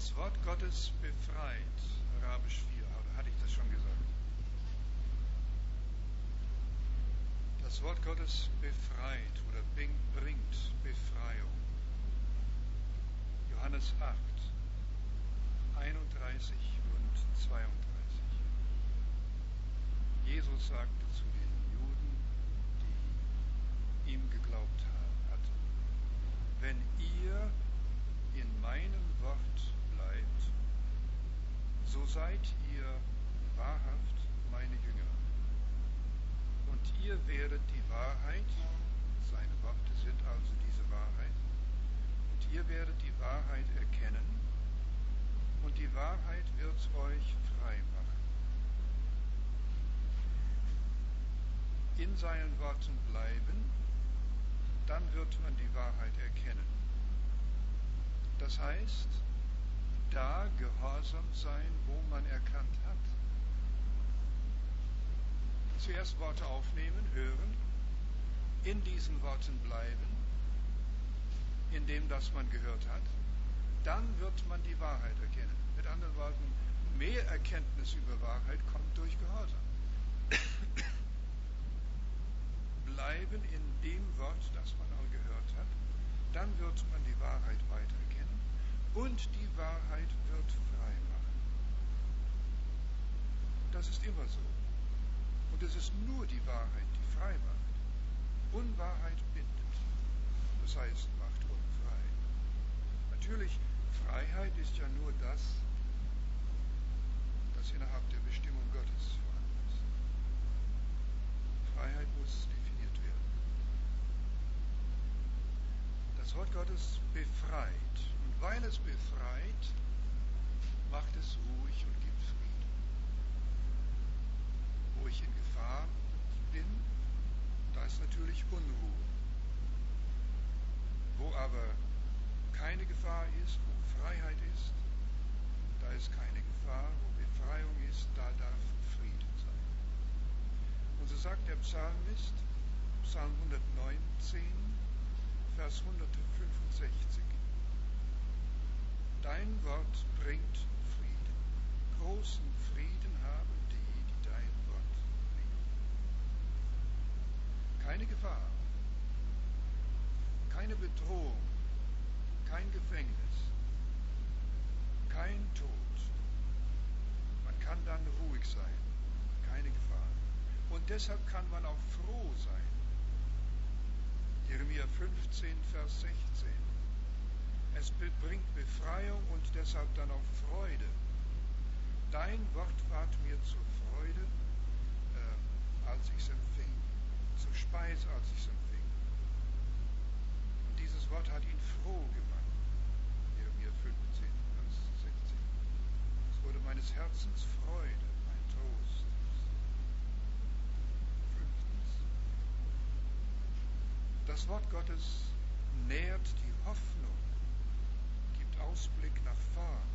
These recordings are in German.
Das Wort Gottes befreit, Arabisch 4, oder hatte ich das schon gesagt? Das Wort Gottes befreit oder bringt Befreiung. Johannes 8, 31 und 32. Jesus sagte zu den Juden, die ihm geglaubt hatten, wenn ihr in meinem Wort bleibt, so seid ihr wahrhaft meine Jünger. Und ihr werdet die Wahrheit, seine Worte sind also diese Wahrheit, und ihr werdet die Wahrheit erkennen, und die Wahrheit wird euch frei machen. In seinen Worten bleiben, dann wird man die Wahrheit erkennen. Das heißt, da gehorsam sein, wo man erkannt hat. Zuerst Worte aufnehmen, hören, in diesen Worten bleiben, in dem, das man gehört hat, dann wird man die Wahrheit erkennen. Mit anderen Worten, mehr Erkenntnis über Wahrheit kommt durch Gehorsam. Bleiben in dem Wort, das man auch gehört hat, dann wird man die Wahrheit weiter erkennen und die Wahrheit wird frei machen. Das ist immer so. Und es ist nur die Wahrheit, die frei macht. Unwahrheit bindet. Das heißt, macht unfrei. Natürlich, Freiheit ist ja nur das, das innerhalb der Bestimmung Gottes vorhanden ist. Freiheit muss definiert werden. Das Wort Gottes befreit. Und weil es befreit, macht es ruhig und gibt Frieden. Wo ich in Gefahr bin, da ist natürlich Unruhe. Wo aber keine Gefahr ist, wo Freiheit ist, da ist keine Gefahr. Wo Befreiung ist, da darf Frieden sein. Und so sagt der Psalmist, Psalm 119, Vers 165. Dein Wort bringt Frieden. Großen Frieden haben die, die dein Wort lieben. Keine Gefahr, keine Bedrohung, kein Gefängnis, kein Tod. Man kann dann ruhig sein, keine Gefahr. Und deshalb kann man auch froh sein. Jeremia 15, Vers 16. Es bringt Befreiung und deshalb dann auch Freude. Dein Wort ward mir zur Freude, als ich es empfing, zur Speise, als ich es empfing. Und dieses Wort hat ihn froh gemacht. Jeremia 15, Vers 16. Es wurde meines Herzens Freude, mein Trost. Fünftens. Das Wort Gottes nährt die Hoffnung, gibt Ausblick nach vorn.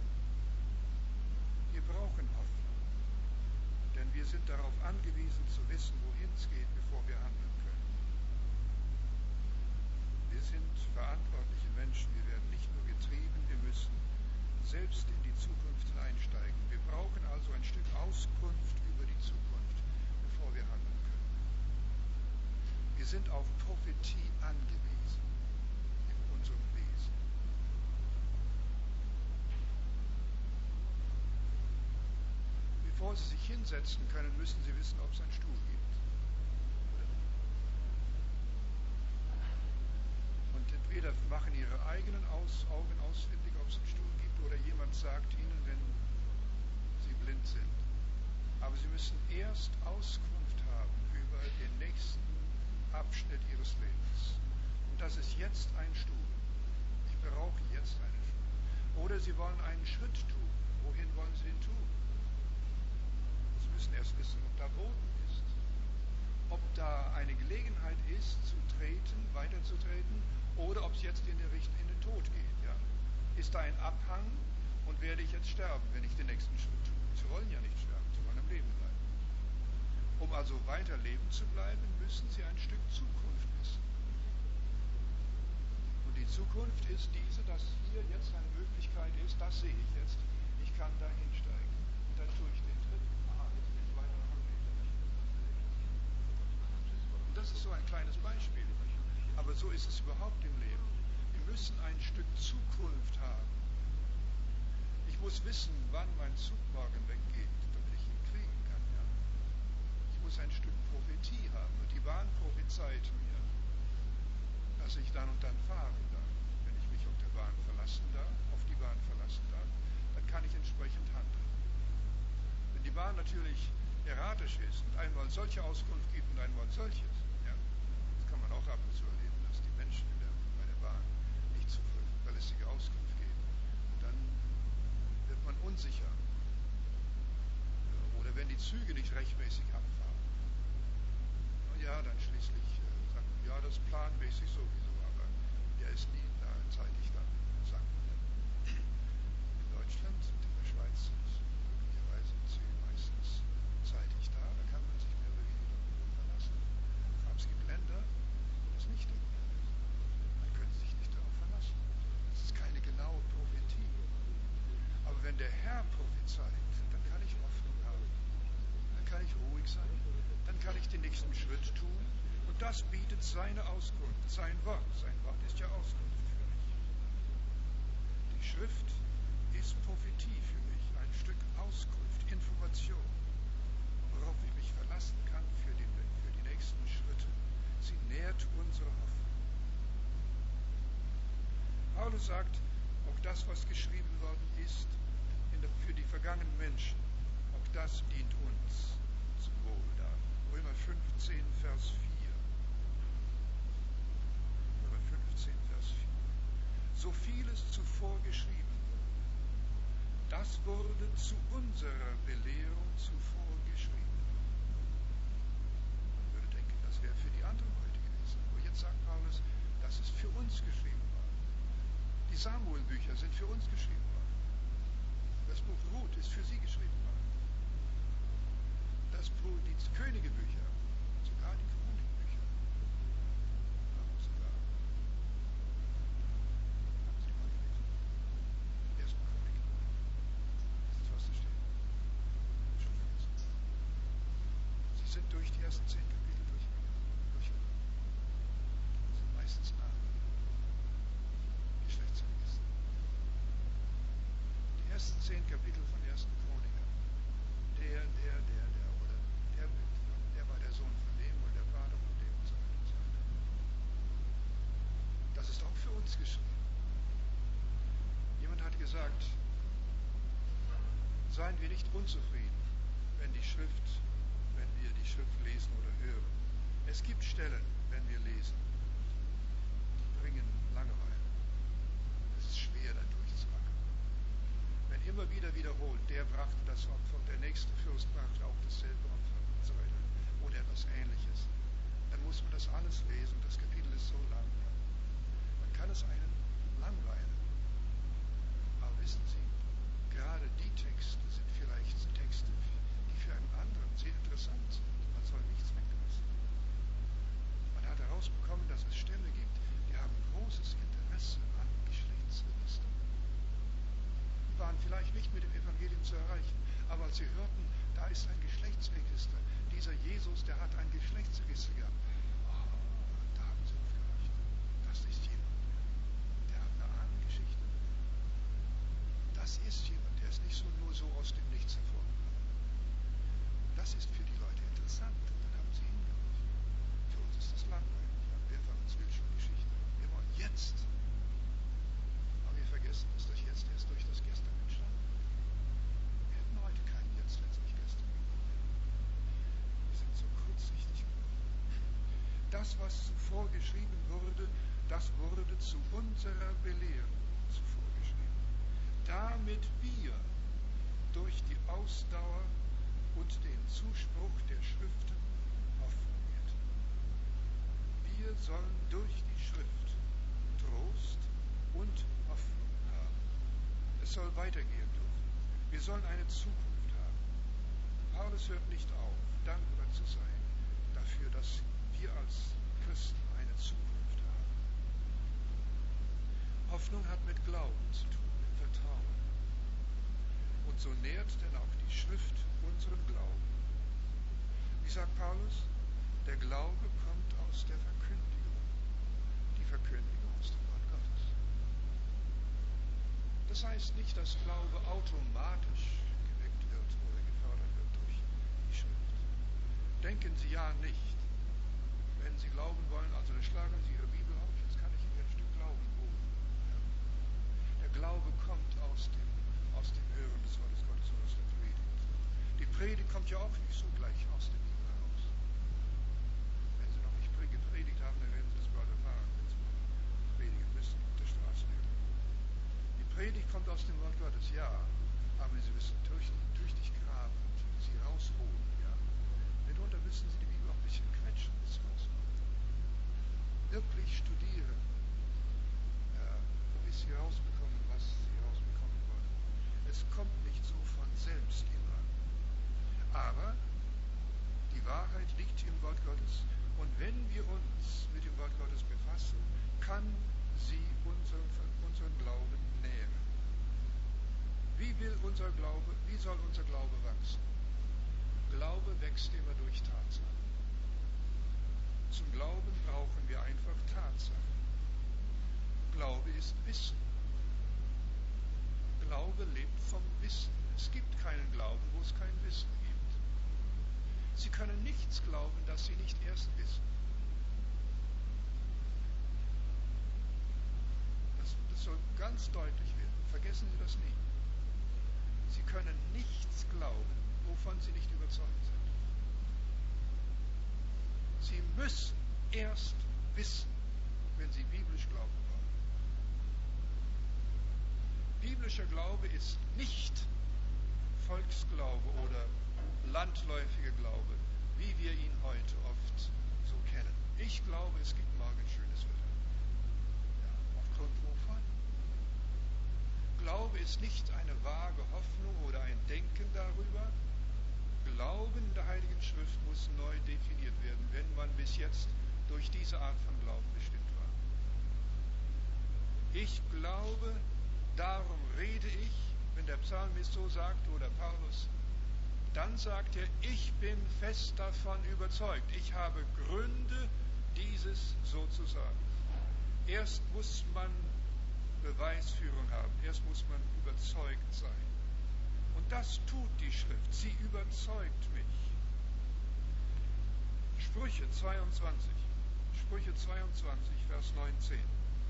Wir brauchen Hoffnung, denn wir sind darauf angewiesen zu wissen, wohin es geht, bevor wir handeln können. Wir sind verantwortliche Menschen, wir werden nicht nur getrieben, wir müssen selbst in die Zukunft hineinsteigen. Wir brauchen also ein Stück Auskunft über die Zukunft, bevor wir handeln können. Wir sind auf Prophetie angewiesen in unserem Wesen. Bevor Sie sich hinsetzen können, müssen Sie wissen, ob es einen Stuhl gibt. Und entweder machen Ihre eigenen Augen ausfindig, ob es einen Stuhl gibt, oder jemand sagt Ihnen, wenn Sie blind sind. Aber Sie müssen erst Auskunft haben über den nächsten Abschnitt Ihres Lebens. Und das ist jetzt ein Stuhl. Ich brauche jetzt einen Stuhl. Oder Sie wollen einen Schritt tun. Wohin wollen Sie den tun? Sie müssen erst wissen, ob da Boden ist. Ob da eine Gelegenheit ist, zu treten, weiterzutreten, oder ob es jetzt in den Tod geht. Ja? Ist da ein Abhang und werde ich jetzt sterben, wenn ich den nächsten Schritt tue? Sie wollen ja nicht sterben, Sie wollen am Leben bleiben. Um also weiter leben zu bleiben, müssen Sie ein Stück Zukunft wissen. Und die Die Zukunft ist diese, dass hier jetzt eine Möglichkeit ist, das sehe ich jetzt. Ich kann da hinsteigen. Und dann tue ich den Schritt. Aha, jetzt bin ich weiter nach Amerika. Und das ist so ein kleines Beispiel. Aber so ist es überhaupt im Leben. Wir müssen ein Stück Zukunft haben. Ich muss wissen, wann mein Zug morgen weggeht, damit ich ihn kriegen kann. Ja. Ich muss ein Stück Prophetie haben. Und die Bahn prophezeit mir, dass ich dann und dann fahren darf. Wenn ich mich auf die Bahn verlassen darf, dann kann ich entsprechend handeln. Wenn die Bahn natürlich erratisch ist und einmal solche Auskunft gibt und einmal solches, ja, das kann man auch ab und zu erleben, dass die Menschen bei der Bahn nicht zuverlässige Auskunft geben. Und dann wird man unsicher. Oder wenn die Züge nicht rechtmäßig abfahren. Ja, dann schließlich sagt man, ja, das ist planmäßig sowieso, aber der ist nie da zeitig dann, sagt man dann. In Deutschland und in der Schweiz sind möglicherweise Züge meistens zeitig da kann man sich mehr oder weniger darauf verlassen. Aber es gibt Länder, wo das nicht der Fall ist. Man könnte sich nicht darauf verlassen. Das ist keine genaue Prophetie. Aber wenn der Herr prophezeit, dann kann ich Hoffnung haben. Dann kann ich ruhig sein. Dann kann ich den nächsten Schritt tun. Und das bietet seine Auskunft, sein Wort. Sein Wort ist ja Auskunft für mich. Die Schrift ist Prophetie für mich, ein Stück Auskunft, Information, worauf ich mich verlassen kann für die nächsten Schritte. Sie nährt unsere Hoffnung. Paulus sagt, auch das, was geschrieben worden ist, für die vergangenen Menschen, auch das dient uns zum Wohl da. Römer 15, Vers 4. Römer 15, Vers 4. So vieles zuvor geschrieben wurde, das wurde zu unserer Belehrung zuvor geschrieben. Man würde denken, das wäre für die anderen heute gewesen. Aber jetzt sagt Paulus, das ist für uns geschrieben worden. Die Samuel-Bücher sind für uns geschrieben worden. Das Buch Ruth ist für sie geschrieben worden. Die Königebücher, sogar die Chronikbücher. Sogar. Haben Sie mal gelesen? Erste Chronik. Das ist, was da steht. Schon vergessen. Sie sind durch die ersten 10 Kapitel durchgegangen. Das sind meistens Namen. Geschlechtsregister. Die ersten 10 Kapitel von 1. Chroniker. Der war der Sohn von dem und der Vater von dem und so weiter und so weiter. Das ist auch für uns geschrieben. Jemand hat gesagt, seien wir nicht unzufrieden, wenn wir die Schrift lesen oder hören. Es gibt Stellen, wenn wir lesen, die bringen Langeweile. Es ist schwer, da durchzuackern. Wenn immer wieder wiederholt, der brachte das Opfer, der nächste Fürst brachte auch dasselbe Opfer und so weiter, oder etwas Ähnliches, dann muss man das alles lesen. Das Kapitel ist so lang. Dann kann es einen langweilen. Aber wissen Sie, gerade die Texte sind vielleicht Texte, die für einen anderen sehr interessant sind. Man soll nichts weglassen. Man hat herausbekommen, dass es Stämme gibt, die haben großes Interesse an Geschlechtsregistern. Die waren vielleicht nicht mit dem Evangelium zu erreichen, aber als sie hörten, da ist ein Geschlechtsregister. Dieser Jesus, der hat ein Geschlechtsregister gehabt. Da haben sie aufgehorcht. Das ist jemand, der hat eine Ahnengeschichte. Das ist jemand, der ist nicht nur so aus dem Nichts hervorgekommen. Das ist für die Leute interessant. Und dann haben sie hingehört. Für uns ist das langweilig. Ja, wer von uns will schon Geschichte? Wir wollen jetzt. Aber wir vergessen, dass das Jetzt erst durch das Gestern entstanden ist. Wir hätten heute kein Jetzt, wenn es nicht gestern geworden wäre. Wir sind so kurzsichtig geworden. Das, was zuvor geschrieben wurde, das wurde zu unserer Belehrung zuvor geschrieben. Damit wir durch die Ausdauer und den Zuspruch der Schriften Hoffnung hätten. Wir sollen durch die Schrift Trost und Hoffnung haben. Es soll weitergehen dürfen. Wir sollen eine Zukunft haben. Paulus hört nicht auf, dankbar zu sein dafür, dass wir als Christen eine Zukunft haben. Hoffnung hat mit Glauben zu tun, mit Vertrauen. Und so nährt denn auch die Schrift unseren Glauben. Wie sagt Paulus? Der Glaube kommt aus der Verkündigung. Die Verkündigung aus dem Wort Gottes. Das heißt nicht, dass Glaube automatisch geweckt wird oder gefördert wird durch die Schrift. Denken Sie ja nicht. Wenn Sie glauben wollen, also dann schlagen Sie Ihre Bibel auf, jetzt kann ich Ihnen ein Stück Glauben holen. Ja. Der Glaube kommt aus dem Hören des Wortes Gottes und aus der Predigt. Die Predigt kommt ja auch nicht so gleich aus der Bibel heraus. Wenn Sie noch nicht gepredigt haben, dann werden Sie das bald erfahren, wenn Sie predigen müssen auf der Straße. Die Predigt kommt aus dem Wort Gottes, ja, aber Sie müssen tüchtig graben, sie rausholen. Ja. Mitunter müssen Sie die Bibel auch ein bisschen quetschen, wirklich studieren, bis Sie rausbekommen, was Sie rausbekommen wollen. Es kommt nicht so von selbst immer. Aber die Wahrheit liegt im Wort Gottes. Und wenn wir uns mit dem Wort Gottes befassen, kann sie unseren Glauben nähren. Wie soll unser Glaube wachsen? Glaube wächst immer durch Tatsachen. Zum Glauben brauchen wir einfach Tatsachen. Glaube ist Wissen. Glaube lebt vom Wissen. Es gibt keinen Glauben, wo es kein Wissen gibt. Sie können nichts glauben, das Sie nicht erst wissen. Das soll ganz deutlich werden. Vergessen Sie das nie. Sie können nichts glauben, wovon Sie nicht überzeugt sind. Sie müssen erst wissen, wenn Sie biblisch glauben wollen. Biblischer Glaube ist nicht Volksglaube oder landläufiger Glaube, wie wir ihn heute oft so kennen. Ich glaube, es gibt morgen schönes Wetter. Ja, aufgrund wovon? Glaube ist nicht eine vage Hoffnung oder ein Denken darüber. Glauben in der Heiligen Schrift muss neu definiert werden, wenn man bis jetzt durch diese Art von Glauben bestimmt war. Ich glaube, darum rede ich, wenn der Psalmist so sagt oder Paulus, dann sagt er, ich bin fest davon überzeugt. Ich habe Gründe, dieses so zu sagen. Erst muss man Beweisführung haben. Erst muss man überzeugt sein. Und das tut die Schrift. Sie überzeugt mich. Sprüche 22, Vers 19.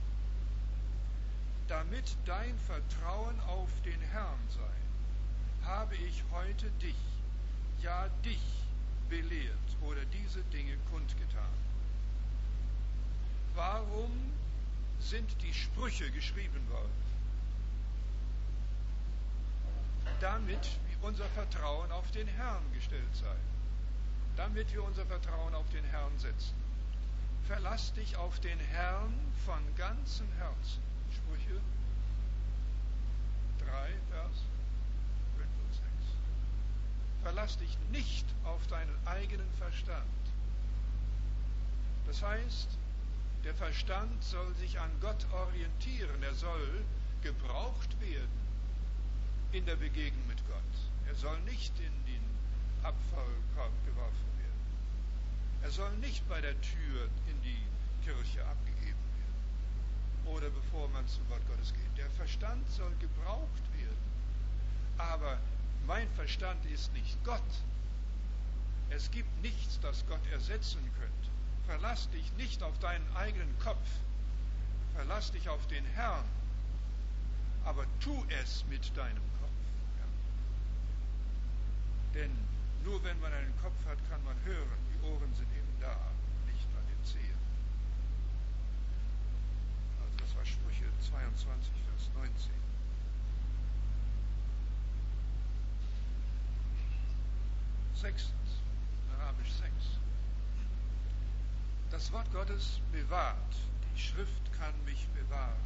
Damit dein Vertrauen auf den Herrn sei, habe ich heute dich, ja dich, belehrt oder diese Dinge kundgetan. Warum sind die Sprüche geschrieben worden? Damit unser Vertrauen auf den Herrn gestellt sei. Damit wir unser Vertrauen auf den Herrn setzen. Verlass dich auf den Herrn von ganzem Herzen. Sprüche 3, Vers 5 und 6. Verlass dich nicht auf deinen eigenen Verstand. Das heißt, der Verstand soll sich an Gott orientieren. Er soll gebraucht werden in der Begegnung mit Gott. Er soll nicht in den Abfallkorb geworfen werden. Er soll nicht bei der Tür in die Kirche abgegeben werden oder bevor man zu Wort Gottes geht. Der Verstand soll gebraucht werden. Aber mein Verstand ist nicht Gott. Es gibt nichts, das Gott ersetzen könnte. Verlass dich nicht auf deinen eigenen Kopf. Verlass dich auf den Herrn. Aber tu es mit deinem Kopf. Ja. Denn nur wenn man einen Kopf hat, kann man hören. Die Ohren sind eben da, nicht an den Zehen. Also das war Sprüche 22, Vers 19. Sechstens, Arabisch 6. Das Wort Gottes bewahrt. Die Schrift kann mich bewahren.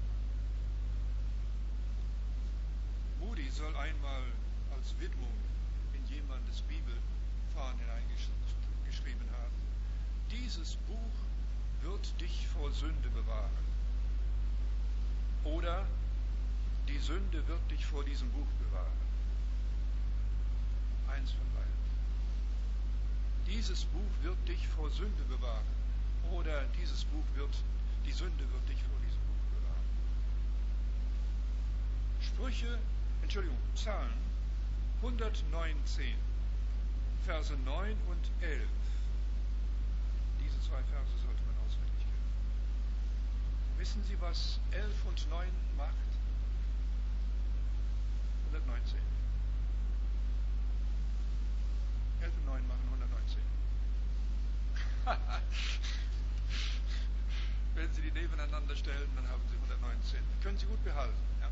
Moody soll einmal als Widmung in jemandes Bibel vorn hineingeschrieben haben: Dieses Buch wird dich vor Sünde bewahren. Oder die Sünde wird dich vor diesem Buch bewahren. Eins von beiden. Dieses Buch wird dich vor Sünde bewahren. Oder die Sünde wird dich vor diesem Buch bewahren. Psalm 119, Verse 9 und 11. Diese zwei Verse sollte man auswendig kennen. Wissen Sie, was 11 und 9 macht? 119. 11 und 9 machen 119. Wenn Sie die nebeneinander stellen, dann haben Sie 119. Können Sie gut behalten. Ja?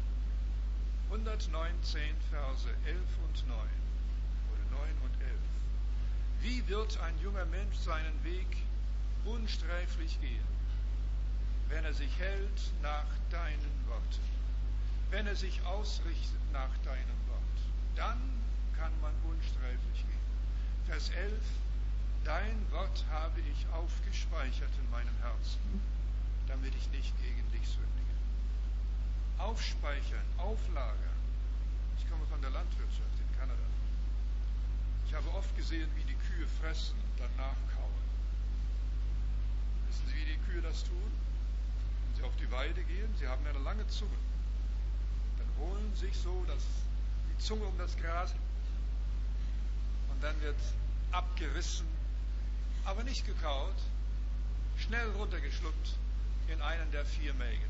119 Verse 11 und 9. Oder 9 und 11. Wie wird ein junger Mensch seinen Weg unsträflich gehen, wenn er sich hält nach deinen Worten? Wenn er sich ausrichtet nach deinem Wort, dann kann man unsträflich gehen. Vers 11. Dein Wort habe ich aufgespeichert in meinem Herzen, damit ich nicht gegen dich sündige. Aufspeichern, auflagern. Ich komme von der Landwirtschaft in Kanada. Ich habe oft gesehen, wie die Kühe fressen und dann nachkauen. Wissen Sie, wie die Kühe das tun? Wenn sie auf die Weide gehen, sie haben eine lange Zunge. Dann holen sich so die Zunge um das Gras und dann wird abgerissen, aber nicht gekaut, schnell runtergeschluckt in einen der 4 Mägen.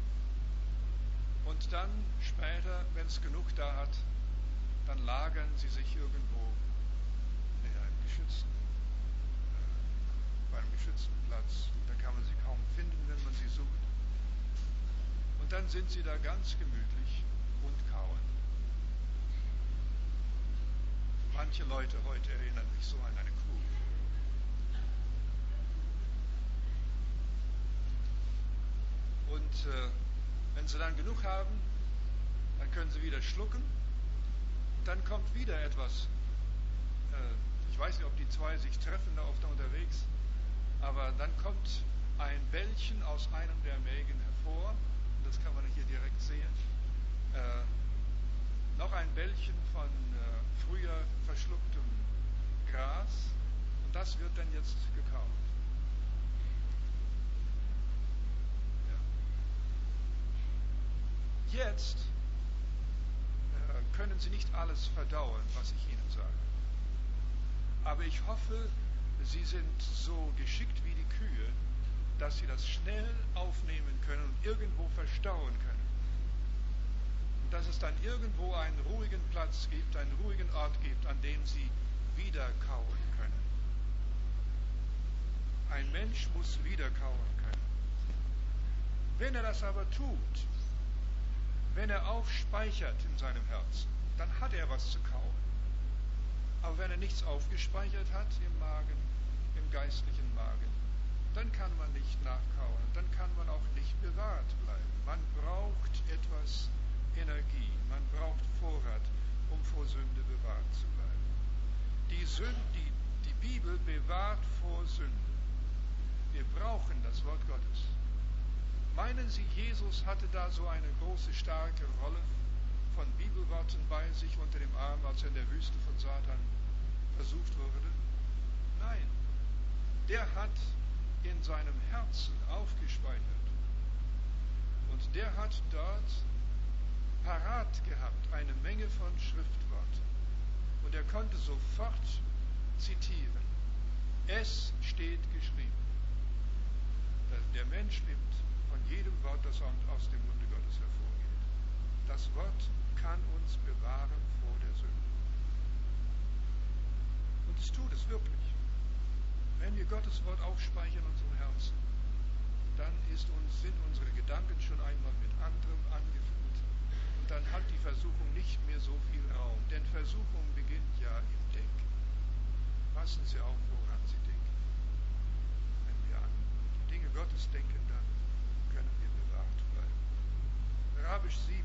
Und dann später, wenn es genug da hat, dann lagern sie sich irgendwo bei einem geschützten Platz. Da kann man sie kaum finden, wenn man sie sucht. Und dann sind sie da ganz gemütlich und kauen. Manche Leute heute erinnern mich so an eine Kuh. Und wenn sie dann genug haben, dann können sie wieder schlucken. Und dann kommt wieder etwas. Ich weiß nicht, ob die zwei sich treffen da oft unterwegs, aber dann kommt ein Bällchen aus einem der Mägen hervor. Und das kann man hier direkt sehen. Noch ein Bällchen von früher verschlucktem Gras. Und das wird dann jetzt gekaut. Jetzt können Sie nicht alles verdauen, was ich Ihnen sage. Aber ich hoffe, Sie sind so geschickt wie die Kühe, dass Sie das schnell aufnehmen können und irgendwo verstauen können. Und dass es dann irgendwo einen ruhigen Platz gibt, einen ruhigen Ort gibt, an dem Sie wieder kauen können. Ein Mensch muss wieder kauen können. Wenn er das aber tut, wenn er aufspeichert in seinem Herzen, dann hat er was zu kauen. Aber wenn er nichts aufgespeichert hat im Magen, im geistlichen Magen, dann kann man nicht nachkauen, dann kann man auch nicht bewahrt bleiben. Man braucht etwas Energie, man braucht Vorrat, um vor Sünde bewahrt zu bleiben. Die Bibel bewahrt vor Sünde. Wir brauchen das Wort Gottes. Meinen Sie, Jesus hatte da so eine große, starke Rolle von Bibelworten bei sich unter dem Arm, als er in der Wüste von Satan versucht wurde? Nein, der hat in seinem Herzen aufgespeichert. Und der hat dort parat gehabt eine Menge von Schriftworten. Und er konnte sofort zitieren. Es steht geschrieben. Der Mensch lebt von jedem Wort, das aus dem Munde Gottes hervorgeht. Das Wort kann uns bewahren vor der Sünde. Und es tut es wirklich. Wenn wir Gottes Wort aufspeichern in unserem Herzen, dann sind unsere Gedanken schon einmal mit anderem angefüllt. Und dann hat die Versuchung nicht mehr so viel Raum. Denn Versuchung beginnt ja im Denken. Passen Sie auf, woran Sie denken. Wenn wir an die Dinge Gottes denken, dann können wir bewahrt bleiben. Rabisch 7.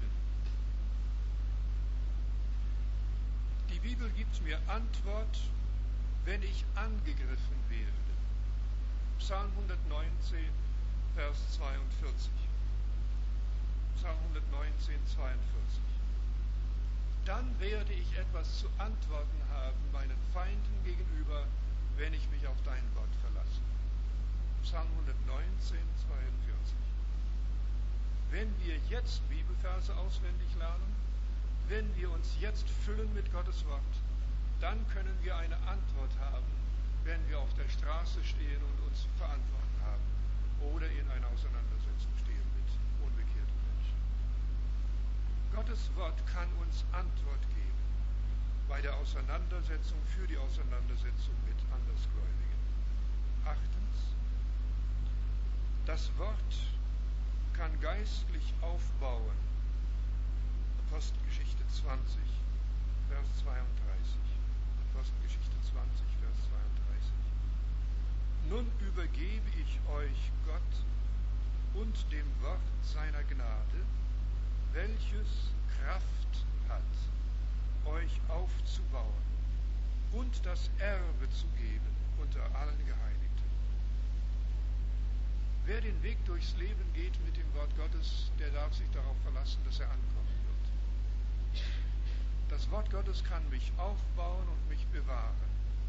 Die Bibel gibt mir Antwort, wenn ich angegriffen werde. Psalm 119, Vers 42. Psalm 119, 42. Dann werde ich etwas zu antworten haben meinen Feinden gegenüber, wenn ich mich auf dein Wort verlasse. Psalm 119, 42. Wenn wir jetzt Bibelverse auswendig lernen, wenn wir uns jetzt füllen mit Gottes Wort, dann können wir eine Antwort haben, wenn wir auf der Straße stehen und uns zu verantworten haben oder in einer Auseinandersetzung stehen mit unbekehrten Menschen. Gottes Wort kann uns Antwort geben bei der Auseinandersetzung, für die Auseinandersetzung mit Andersgläubigen. Achtens, das Wort kann geistlich aufbauen. Apostelgeschichte 20, Vers 32. Apostelgeschichte 20, Vers 32. Nun übergebe ich euch Gott und dem Wort seiner Gnade, welches Kraft hat, euch aufzubauen und das Erbe zu geben unter allen Geheiligten. Wer den Weg durchs Leben geht mit dem Wort Gottes, der darf sich darauf verlassen, dass er ankommen wird. Das Wort Gottes kann mich aufbauen und mich bewahren.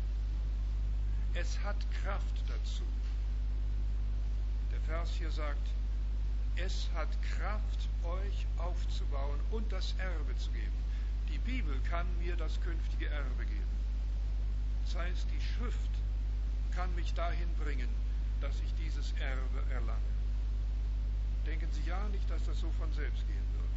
Es hat Kraft dazu. Der Vers hier sagt, es hat Kraft, euch aufzubauen und das Erbe zu geben. Die Bibel kann mir das künftige Erbe geben. Das heißt, die Schrift kann mich dahin bringen, dass ich dieses Erbe erlange. Denken Sie ja nicht, dass das so von selbst gehen wird.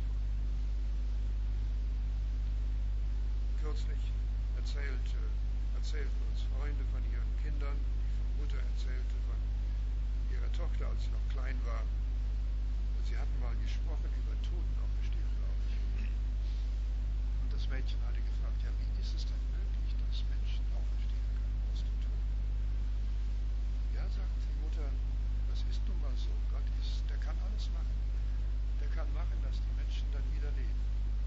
Kürzlich erzählten uns Freunde von ihren Kindern, die Mutter erzählte von ihrer Tochter, als sie noch klein war. Sie hatten mal gesprochen über Totenauferstehung, glaube ich. Und das Mädchen hatte gefragt, ja, wie ist es denn möglich, dass Menschen auferstehen können aus den Toten? Ja, sagt die Mutter, das ist nun mal so. Gott der kann alles machen. Der kann machen, dass die Menschen dann wieder leben.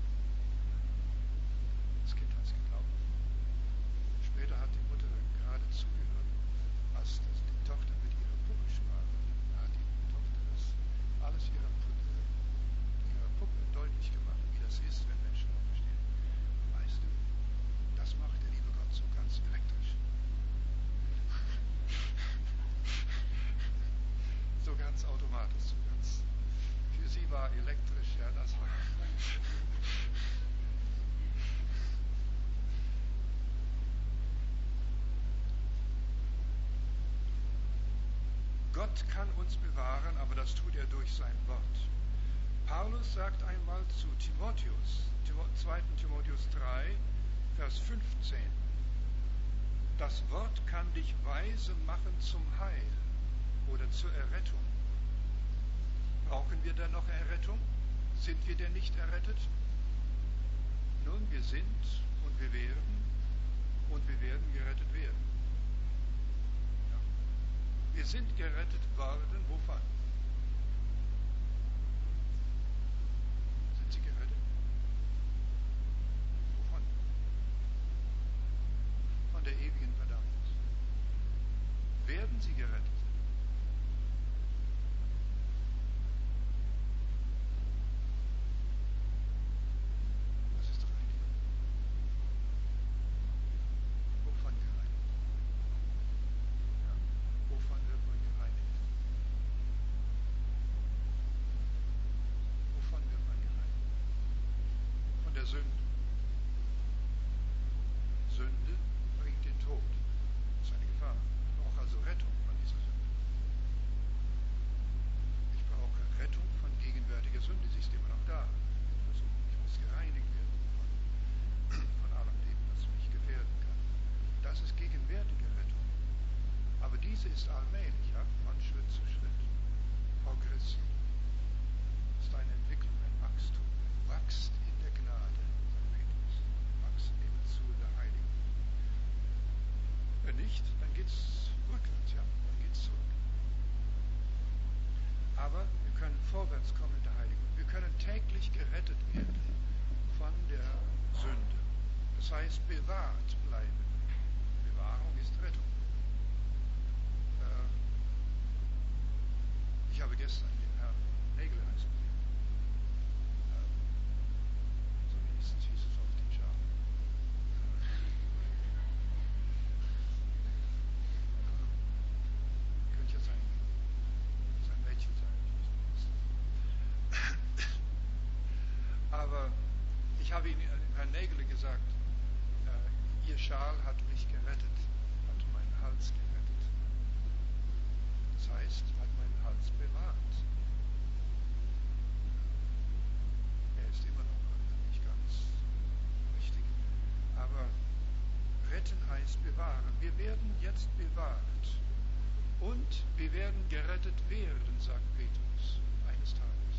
Das Kind hat es geglaubt. Später hat die Mutter gerade zugehört, als die Tochter mit ihrer Puppe sprach. Da hat die Tochter das alles ihrer Puppe deutlich gemacht, wie das ist, wenn Menschen auferstehen. Weißt du, das macht der liebe Gott so ganz elektrisch. So ganz automatisch, für sie war elektrisch, ja, das war. Gott kann uns bewahren, aber das tut er durch sein Wort. Paulus sagt einmal zu Timotheus, 2. Timotheus 3, Vers 15, das Wort kann dich weise machen zum Heil oder zur Errettung. Brauchen wir denn noch Errettung? Sind wir denn nicht errettet? Nun, wir sind und wir werden gerettet werden. Ja. Wir sind gerettet worden, wovon? Sind Sie gerettet? Wovon? Von der ewigen Verdammnis. Werden Sie gerettet? Sünde bringt den Tod. Das ist eine Gefahr. Ich brauche also Rettung von dieser Sünde. Ich brauche Rettung von gegenwärtiger Sünde. Sie ist immer noch da. Also ich muss gereinigt werden von allem dem, was mich gefährden kann. Das ist gegenwärtige Rettung. Aber diese ist allmählich, ja, von Schritt zu Schritt. Progressiv. Das ist eine Entwicklung, ein Wachstum. Wachst in der Gnade, sagt Petrus. Wachsen eben zu der Heiligung. Wenn nicht, dann geht es rückwärts, ja, dann geht es zurück. Aber wir können vorwärts kommen in der Heiligung. Wir können täglich gerettet werden von der Sünde. Das heißt, bewahrt bleiben. Bewahrung ist Rettung. Ich habe gestern den Herrn Nägeleisen gesehen. Schal hat mich gerettet, hat meinen Hals gerettet. Das heißt, hat meinen Hals bewahrt. Er ist immer noch nicht ganz richtig. Aber retten heißt bewahren. Wir werden jetzt bewahrt. Und wir werden gerettet werden, sagt Petrus, eines Tages.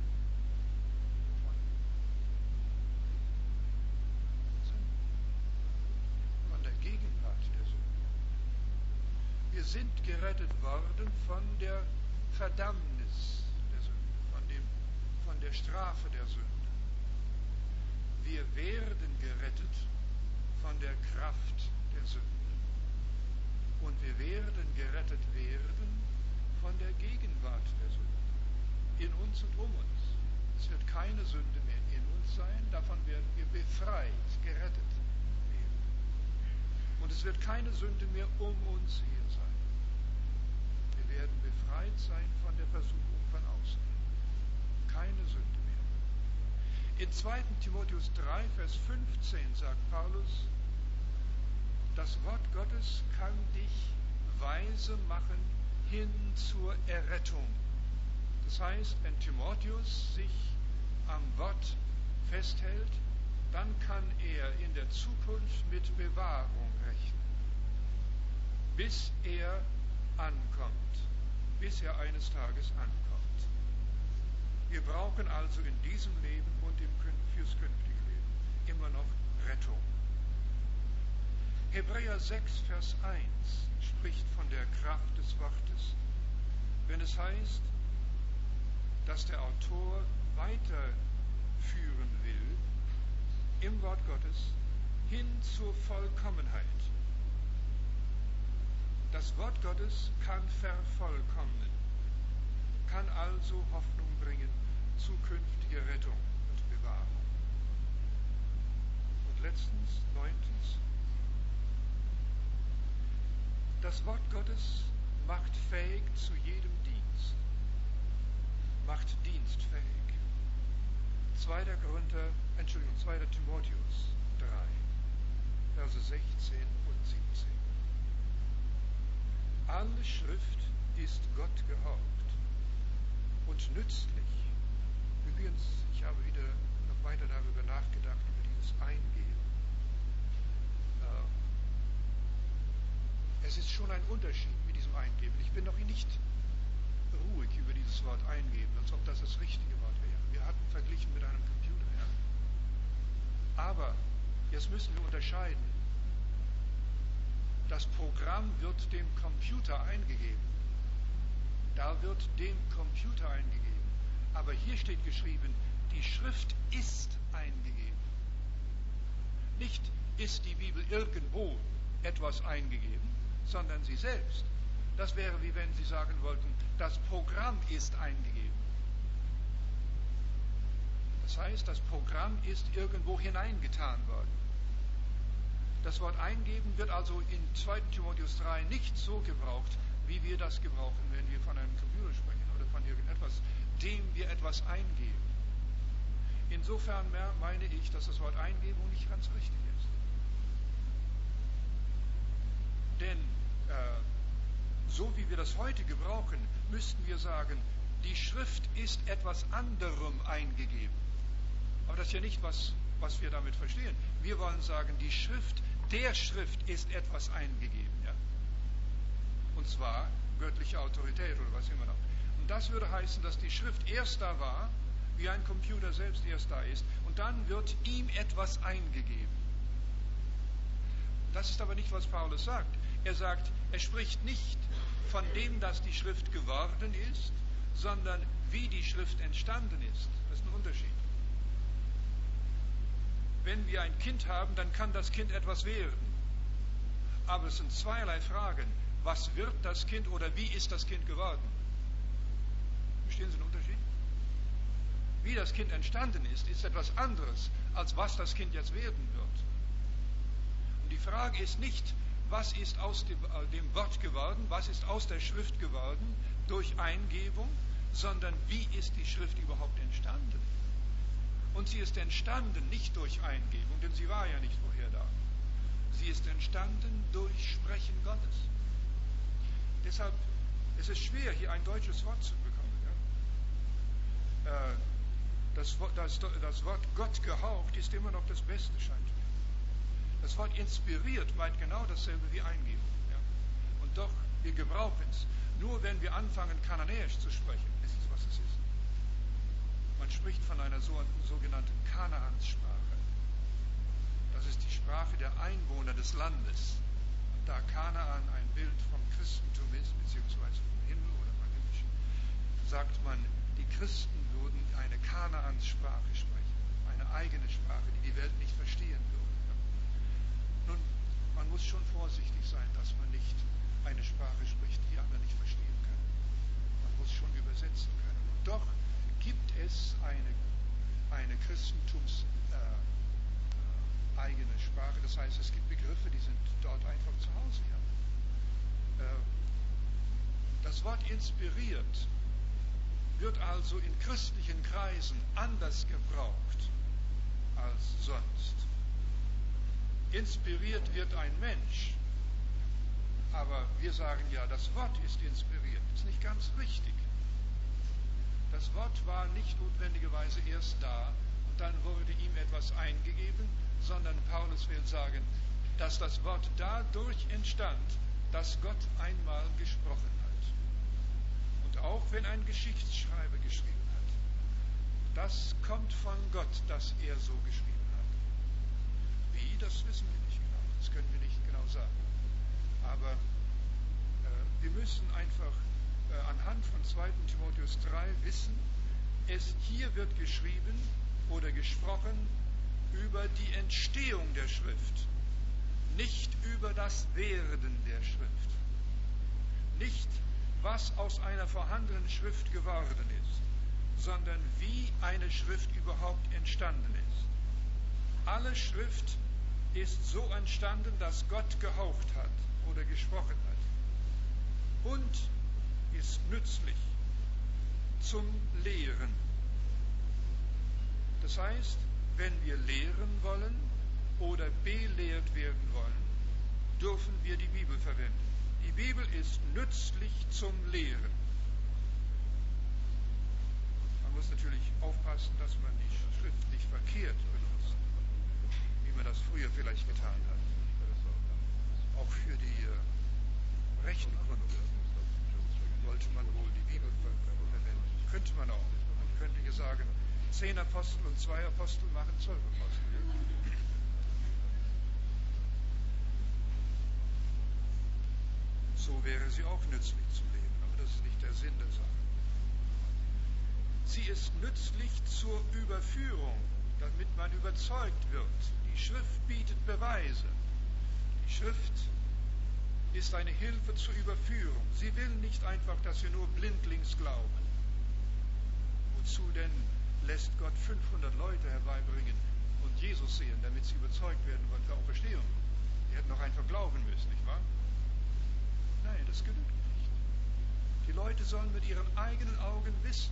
Von der Gegenwart der Sünde. Wir sind gerettet worden von der Verdammnis der Sünde, von der Strafe der Sünde. Wir werden gerettet von der Kraft der Sünde. Und wir werden gerettet werden von der Gegenwart der Sünde. In uns und um uns. Es wird keine Sünde mehr in uns sein, davon werden wir befreit, gerettet werden. Und es wird keine Sünde mehr um uns her sein. Wir werden befreit sein von der Versuchung von außen. Keine Sünde mehr. In 2. Timotheus 3, Vers 15 sagt Paulus, das Wort Gottes kann dich weise machen hin zur Errettung. Das heißt, wenn Timotheus sich am Wort festhält, dann kann er in der Zukunft mit Bewahrung rechnen, bis er ankommt, bis er eines Tages ankommt. Wir brauchen also in diesem Leben und fürs künftige Leben immer noch Rettung. Hebräer 6, Vers 1 spricht von der Kraft des Wortes, wenn es heißt, dass der Autor weiterführen will im Wort Gottes hin zur Vollkommenheit. Das Wort Gottes kann vervollkommnen, kann also Hoffnung bringen, zukünftige Rettung und Bewahrung. Und letztens, 9. Das Wort Gottes macht fähig zu jedem Dienst, macht dienstfähig. 2. Timotheus 3, Verse 16 und 17. Alle Schrift ist Gott gehorcht und nützlich. Übrigens, ich habe wieder noch weiter darüber nachgedacht, über dieses Eingeben. Es ist schon ein Unterschied mit diesem Eingeben. Ich bin noch nicht ruhig über dieses Wort eingeben, als ob das das richtige Wort wäre. Wir hatten verglichen mit einem Computer. Ja. Aber jetzt müssen wir unterscheiden. Das Programm wird dem Computer eingegeben. Da wird dem Computer eingegeben. Aber hier steht geschrieben, die Schrift ist eingegeben. Nicht ist die Bibel irgendwo etwas eingegeben, sondern sie selbst. Das wäre wie wenn Sie sagen wollten, das Programm ist eingegeben. Das heißt, das Programm ist irgendwo hineingetan worden. Das Wort eingeben wird also in 2. Timotheus 3 nicht so gebraucht, wie wir das gebrauchen, wenn wir von einem Computer sprechen oder von irgendetwas, dem wir etwas eingeben. Insofern meine ich, dass das Wort Eingebung nicht ganz richtig ist. Denn so wie wir das heute gebrauchen, müssten wir sagen, die Schrift ist etwas anderem eingegeben. Aber das ist ja nicht, was wir damit verstehen. Wir wollen sagen, die Schrift, der Schrift ist etwas eingegeben. Ja? Und zwar göttliche Autorität oder was immer noch. Und das würde heißen, dass die Schrift erst da war, wie ein Computer selbst erst da ist, und dann wird ihm etwas eingegeben. Das ist aber nicht, was Paulus sagt. Er sagt, er spricht nicht von dem, dass die Schrift geworden ist, sondern wie die Schrift entstanden ist. Das ist ein Unterschied. Wenn wir ein Kind haben, dann kann das Kind etwas werden. Aber es sind zweierlei Fragen. Was wird das Kind oder wie ist das Kind geworden? Verstehen Sie den Unterschied? Wie das Kind entstanden ist etwas anderes, als was das Kind jetzt werden wird. Und die Frage ist nicht, was ist aus dem Wort geworden, was ist aus der Schrift geworden durch Eingebung, sondern wie ist die Schrift überhaupt entstanden? Und sie ist entstanden nicht durch Eingebung, denn sie war ja nicht vorher da, Sie ist entstanden durch Sprechen Gottes. Deshalb ist es schwer, hier ein deutsches Wort zu bekommen. Ja? Das Wort Gott gehaucht ist immer noch das Beste, scheint mir. Das Wort inspiriert meint genau dasselbe wie Eingebung. Ja? Und doch, wir gebrauchen es. Nur wenn wir anfangen, Kananäisch zu sprechen, ist es, was es ist. Man spricht von einer sogenannten Kanaansprache. Das ist die Sprache der Einwohner des Landes. Und da Kanaan ein Bild vom Christentum ist, beziehungsweise vom Himmel oder vom Himmlischen, sagt man, die Christen würden eine Kanaansprache sprechen, eine eigene Sprache, die die Welt nicht verstehen würde. Nun, man muss schon vorsichtig sein, dass man nicht eine Sprache spricht, die andere nicht verstehen können. Man muss schon übersetzen können. Und doch gibt es eine Christentums eigene Sprache. Das heißt, es gibt Begriffe, die sind dort einfach zu Hause. Ja. Das Wort inspiriert wird also in christlichen Kreisen anders gebraucht als sonst. Inspiriert wird ein Mensch, aber wir sagen ja, das Wort ist inspiriert. Das ist nicht ganz richtig. Das Wort war nicht notwendigerweise erst da und dann wurde ihm etwas eingegeben, sondern Paulus will sagen, dass das Wort dadurch entstand, dass Gott einmal gesprochen hat. Und auch wenn ein Geschichtsschreiber geschrieben hat, das kommt von Gott, dass er so geschrieben hat. Wie, das wissen wir nicht genau, das können wir nicht genau sagen. Aber wir müssen einfach anhand von 2. Timotheus 3 wissen, hier wird geschrieben oder gesprochen über die Entstehung der Schrift, nicht über das Werden der Schrift, nicht was aus einer vorhandenen Schrift geworden ist, sondern wie eine Schrift überhaupt entstanden ist. Alle Schrift ist so entstanden, dass Gott gehaucht hat oder gesprochen hat und ist nützlich zum Lehren. Das heißt, wenn wir lehren wollen oder belehrt werden wollen, dürfen wir die Bibel verwenden. Die Bibel ist nützlich zum Lehren. Man muss natürlich aufpassen, dass man die Schrift nicht verkehrt benutzt, wie man das früher vielleicht getan hat. Auch für die Rechenkunde wollte man wohl die Bibel verwenden. Könnte man auch. Man könnte hier sagen, 10 Apostel und 2 Apostel machen 12 Apostel. So wäre sie auch nützlich zum Leben, aber das ist nicht der Sinn der Sache. Sie ist nützlich zur Überführung, damit man überzeugt wird. Die Schrift bietet Beweise. Die Schrift ist eine Hilfe zur Überführung. Sie will nicht einfach, dass wir nur blindlings glauben. Wozu denn lässt Gott 500 Leute herbeibringen und Jesus sehen, damit sie überzeugt werden von der Auferstehung? Die hätten doch einfach glauben müssen, nicht wahr? Nein, das genügt nicht. Die Leute sollen mit ihren eigenen Augen wissen.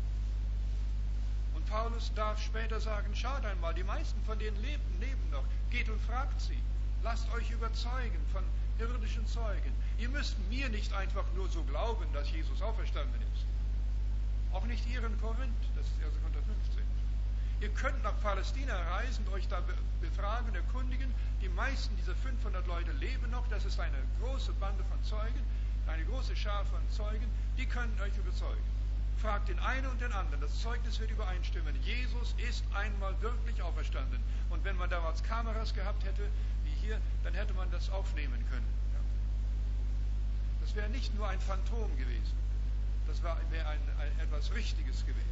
Und Paulus darf später sagen, schaut einmal, die meisten von denen leben noch. Geht und fragt sie. Lasst euch überzeugen von irdischen Zeugen. Ihr müsst mir nicht einfach nur so glauben, dass Jesus auferstanden ist. Auch nicht ihr in Korinth, das ist 1. Korinther 15. Ihr könnt nach Palästina reisen, euch da befragen, erkundigen. Die meisten dieser 500 Leute leben noch. Das ist eine große Bande von Zeugen, eine große Schar von Zeugen. Die können euch überzeugen. Fragt den einen und den anderen. Das Zeugnis wird übereinstimmen. Jesus ist einmal wirklich auferstanden. Und wenn man damals Kameras gehabt hätte, wie hier, dann hätte man das aufnehmen können. Ja. Das wäre nicht nur ein Phantom gewesen. Das wäre etwas Richtiges gewesen.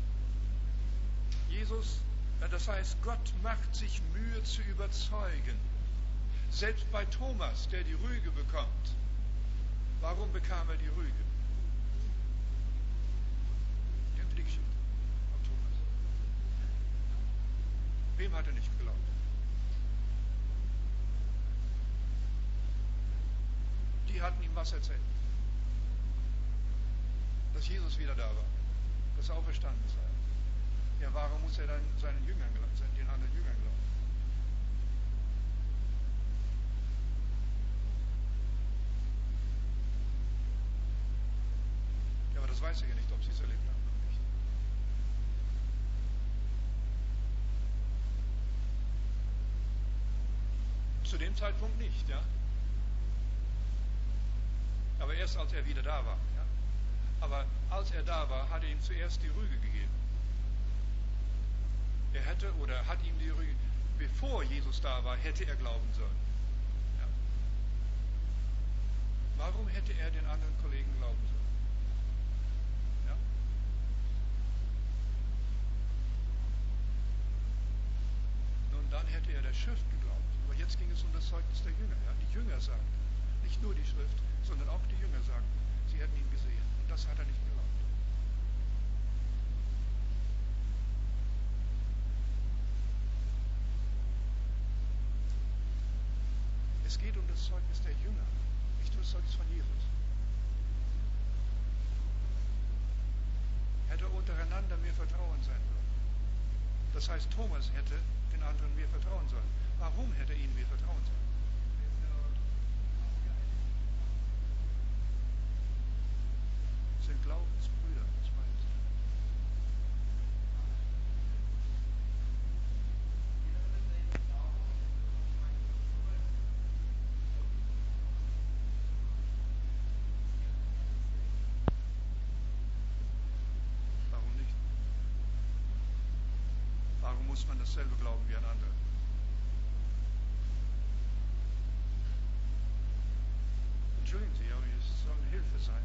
Jesus, das heißt, Gott macht sich Mühe zu überzeugen. Selbst bei Thomas, der die Rüge bekommt. Warum bekam er die Rüge? Kennt ihr die Geschichte von Thomas? Wem hat er nicht geglaubt? Die hatten ihm was erzählt. Dass Jesus wieder da war. Dass er auferstanden sei. Ja, warum muss er dann den anderen Jüngern glauben? ob sie es erlebt haben oder nicht. Zu dem Zeitpunkt nicht, ja. Aber erst als er wieder da war. Ja? Aber als er da war, hat er ihm zuerst die Rüge gegeben. Er hätte oder hat ihm die Rüge, bevor Jesus da war, hätte er glauben sollen. Ja? Warum hätte er den anderen Kollegen glauben sollen? Ja? Nun, dann hätte er der Schrift geglaubt. Aber jetzt ging es um das Zeugnis der Jünger. Ja? Die Jünger sagten, nicht nur die Schrift, sondern auch die Jünger sagten, sie hätten ihn gesehen. Und das hat er nicht geglaubt. Es geht um das Zeugnis der Jünger, nicht um das Zeugnis von Jesus. Hätte untereinander mehr Vertrauen sein sollen. Das heißt, Thomas hätte den anderen mehr vertrauen sollen. Warum hätte er ihnen mehr vertrauen sollen? Sind Glaubensbrüder, was meinst du? Warum nicht? Warum muss man dasselbe glauben wie ein anderer? Entschuldigen Sie, aber es soll eine Hilfe sein.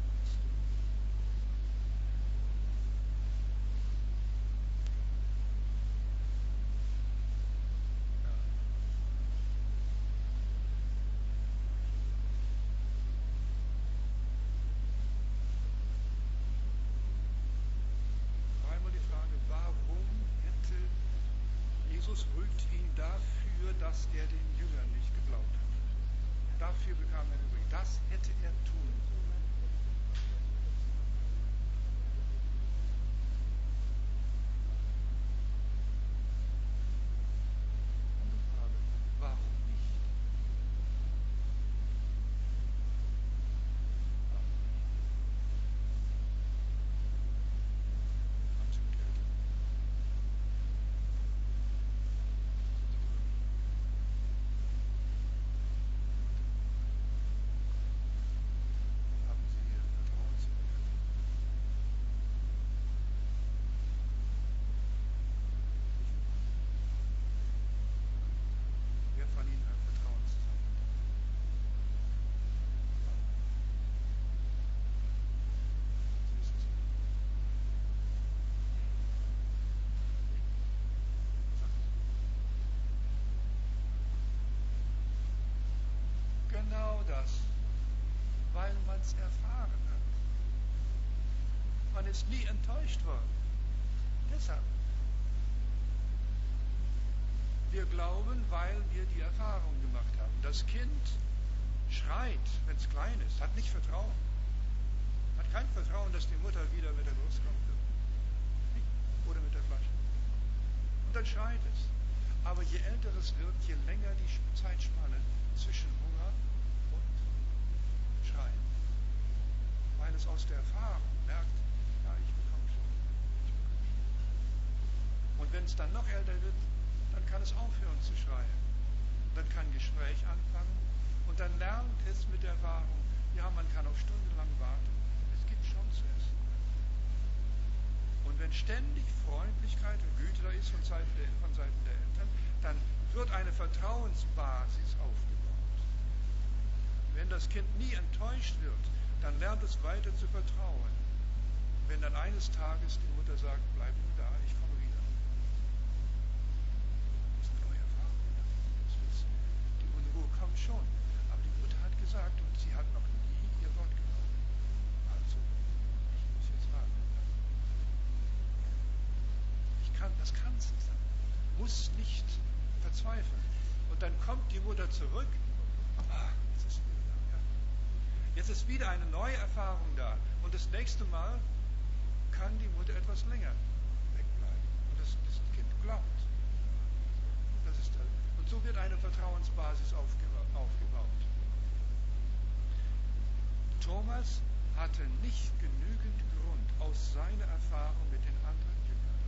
Jesus rügt ihn dafür, dass er den Jüngern nicht geglaubt hat. Dafür bekam er den Rügen. Das hätte er tun sollen. Andere Frage, warum nicht? Genau das, weil man es erfahren hat. Man ist nie enttäuscht worden. Deshalb. Wir glauben, weil wir die Erfahrung gemacht haben. Das Kind schreit, wenn es klein ist, hat nicht Vertrauen. Hat kein Vertrauen, dass die Mutter wieder mit der Brust kommen wird. Oder mit der Flasche. Und dann schreit es. Aber je älter es wird, je länger die Zeitspanne zwischen Hunger und Schreien. Weil es aus der Erfahrung merkt, ja, ich bekomme schon. Und wenn es dann noch älter wird, dann kann es aufhören zu schreien. Dann kann Gespräch anfangen und dann lernt es mit der Erfahrung, ja, man kann auch stundenlang warten. Es gibt schon zu essen. Und wenn ständig Freundlichkeit und Güte da ist von Seiten der Eltern, dann wird eine Vertrauensbasis aufgebaut. Wenn das Kind nie enttäuscht wird, dann lernt es weiter zu vertrauen. Wenn dann eines Tages die Mutter sagt, bleib nur da, ich komme wieder. Das ist eine neue Erfahrung. Die Unruhe kommt schon. Aber die Mutter hat gesagt und sie hat noch nie ihr Wort genommen. Also, ich muss jetzt warten. Das kann es nicht sein. Muss nicht verzweifeln. Und dann kommt die Mutter zurück. Jetzt ist wieder da. Ja. Jetzt ist wieder eine neue Erfahrung da. Und das nächste Mal kann die Mutter etwas länger wegbleiben. Und das Kind glaubt. Und so wird eine Vertrauensbasis aufgebaut. Thomas hatte nicht genügend Grund aus seiner Erfahrung mit den anderen Jüngern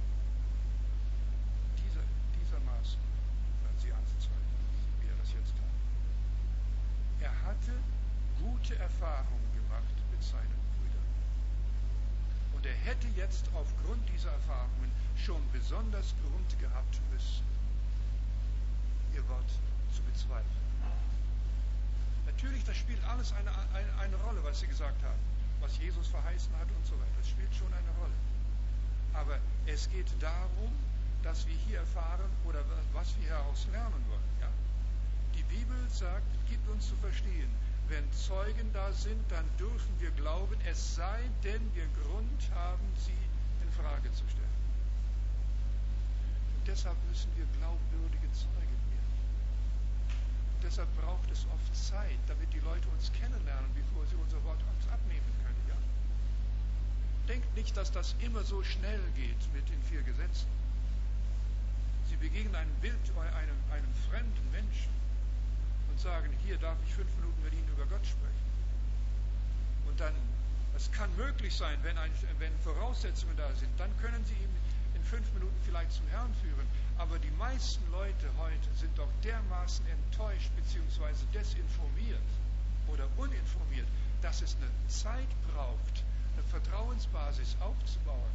diesermaßen sie anzuzweifeln, wie er das jetzt hat. Er hatte gute Erfahrungen gemacht mit seinen Brüdern. Und er hätte jetzt aufgrund dieser Erfahrungen schon besonders Grund gehabt müssen, ihr Wort zu bezweifeln. Natürlich, das spielt alles eine Rolle, was sie gesagt haben, was Jesus verheißen hat und so weiter. Das spielt schon eine Rolle. Aber es geht darum, dass wir hier erfahren oder was wir hieraus lernen wollen. Ja? Die Bibel sagt, gibt uns zu verstehen, wenn Zeugen da sind, dann dürfen wir glauben, es sei denn, wir Grund haben, sie in Frage zu stellen. Und deshalb müssen wir glaubwürdige Zeugen werden. Und deshalb braucht es oft Zeit, damit die Leute uns kennenlernen, bevor sie unser Wort uns abnehmen können. Ja? Denkt nicht, dass das immer so schnell geht mit den 4 Gesetzen. Sie begegnen einem fremden Menschen und sagen, hier darf ich 5 Minuten mit Ihnen über Gott sprechen. Und dann, es kann möglich sein, wenn Voraussetzungen da sind, dann können Sie ihn in 5 Minuten vielleicht zum Herrn führen. Aber die meisten Leute heute sind doch dermaßen enttäuscht bzw. desinformiert oder uninformiert, dass es eine Zeit braucht, eine Vertrauensbasis aufzubauen.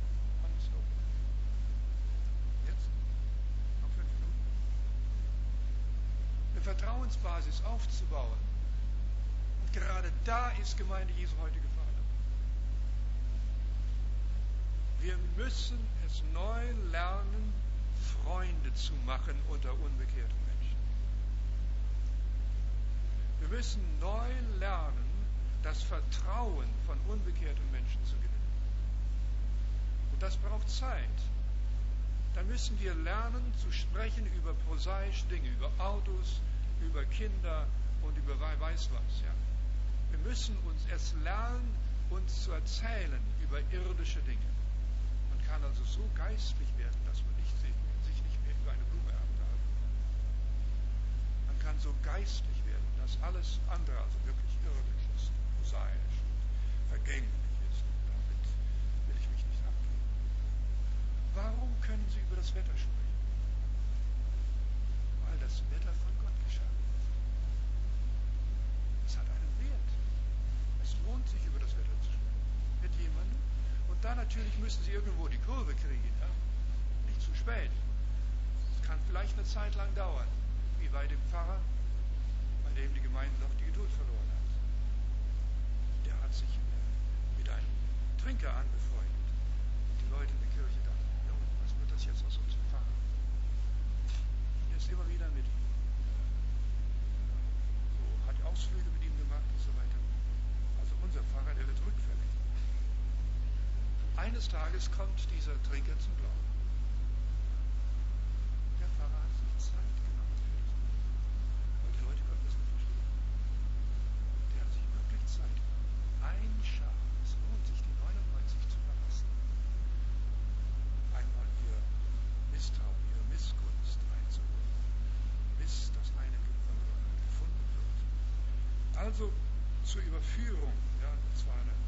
Jetzt? Noch 5 Minuten? Eine Vertrauensbasis aufzubauen. Und gerade da ist Gemeinde Jesu heute gefordert. Wir müssen es neu lernen, Freunde zu machen unter unbekehrten Menschen. Wir müssen neu lernen, das Vertrauen von unbekehrten Menschen zu gewinnen. Und das braucht Zeit. Dann müssen wir lernen zu sprechen über prosaische Dinge, über Autos, über Kinder und über weiß was. Ja. Wir müssen es lernen, uns zu erzählen über irdische Dinge. Man kann also so geistlich werden, dass man sich nicht mehr über eine Blume unterhalten kann. Man kann so geistlich werden, dass alles andere, also wirklich irdisch ist, prosaisch und vergänglich ist. Und damit will ich mich nicht abgeben. Warum können Sie über das Wetter sprechen? Weil das Wetter von Gott geschaffen ist. Es hat einen Wert. Es lohnt sich, über das Wetter zu sprechen. Mit jemandem. Und dann natürlich müssen Sie irgendwo die Kurve kriegen. Ja? Nicht zu spät. Es kann vielleicht eine Zeit lang dauern. Wie bei dem Pfarrer, bei dem die Gemeinde doch die Geduld verloren hat. Der hat sich mit einem Trinker angefreundet. Und die Leute in der Kirche dachten, jo, was wird das jetzt aus unserem Pfarrer? Er ist immer wieder mit ihm. So, hat Ausflüge mit ihm gemacht und so weiter. Also unser Pfarrer, der wird rückfällig. Eines Tages kommt dieser Trinker zum Glauben. Der Pfarrer hat sich Zeit genommen für das. Aber die Leute konnten das nicht verstehen. Der hat sich wirklich Zeit genommen. Ein Schaf. Es lohnt sich, die 99 zu verlassen. Einmal ihr Misstrauen, ihre Missgunst einzuholen. Bis das eine gefunden wird. Also zur Überführung. Ja, das war eine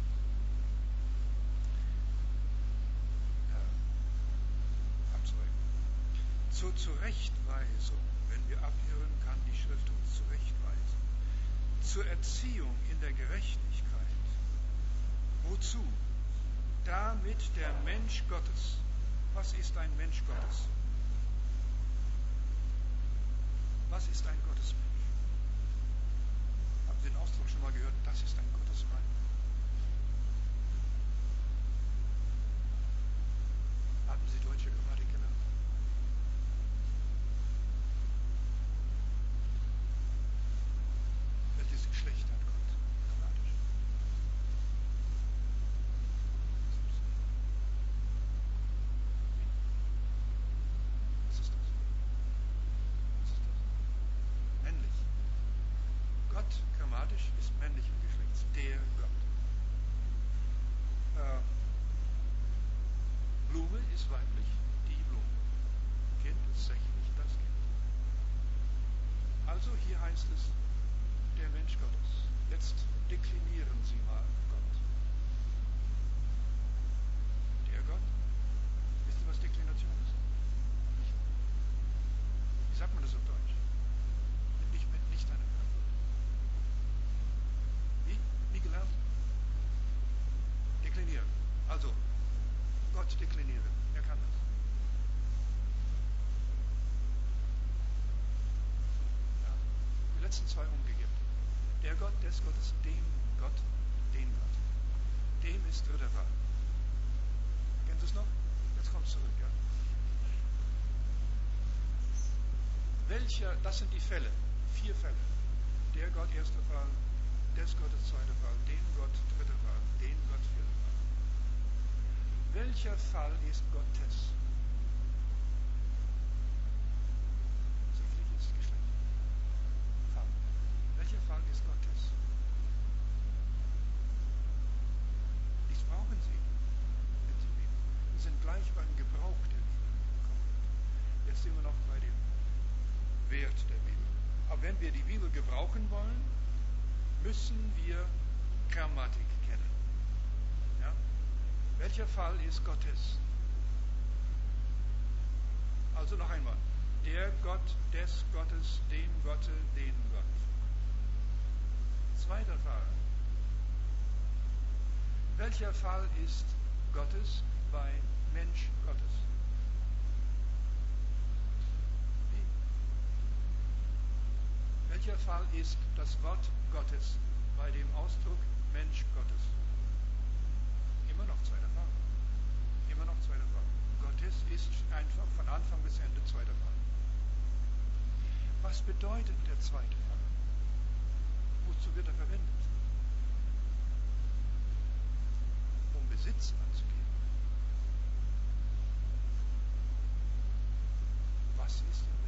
zur Zurechtweisung, wenn wir abirren, kann die Schrift uns zurechtweisen. Zur Erziehung in der Gerechtigkeit. Wozu? Damit der Mensch Gottes. Was ist ein Mensch Gottes? Was ist ein Gottesmensch? Haben Sie den Ausdruck schon mal gehört? Das ist ein Gottesmann. Haben Sie deutsche Grammatik gelernt? Welches Geschlecht hat Gott? Grammatisch. Was ist das? Was ist das? Männlich. Gott, grammatisch, ist männlichen Geschlechts. Der Gott. Blume ist weiblich, die Blume. Kind ist sächlich, das Kind. Also hier heißt es, der Mensch Gottes. Jetzt deklinieren Sie mal Gott. letzten zwei umgekehrt. Der Gott des Gottes, dem Gott, den Gott. Dem ist dritter Fall. Kennst du es noch? Jetzt kommst du zurück, ja. Das sind die Fälle, 4 Fälle. Der Gott, erster Fall, des Gottes, zweiter Fall, den Gott, dritter Fall, den Gott, vierter Fall. Welcher Fall ist Gottes? Sächliches Geschlecht. Fall. Welcher Fall ist Gottes? Dies brauchen Sie, wenn Sie Bibel. Wir sind gleich beim Gebrauch der Bibel. Jetzt sind wir noch bei dem Wert der Bibel. Aber wenn wir die Bibel gebrauchen wollen, müssen wir Grammatik kennen. Ja? Welcher Fall ist Gottes? Also noch einmal. Der Gott des Gottes, den Gotte, den Gott. Zweiter Fall. Welcher Fall ist Gottes bei Mensch Gottes? Welcher Fall ist das Wort Gottes bei dem Ausdruck Mensch Gottes? Immer noch zweiter Fall. Immer noch zweiter Fall. Gottes ist einfach von Anfang bis Ende zweiter Fall. Was bedeutet der zweite Fall? Wozu wird er verwendet? Um Besitz anzugeben. Was ist er?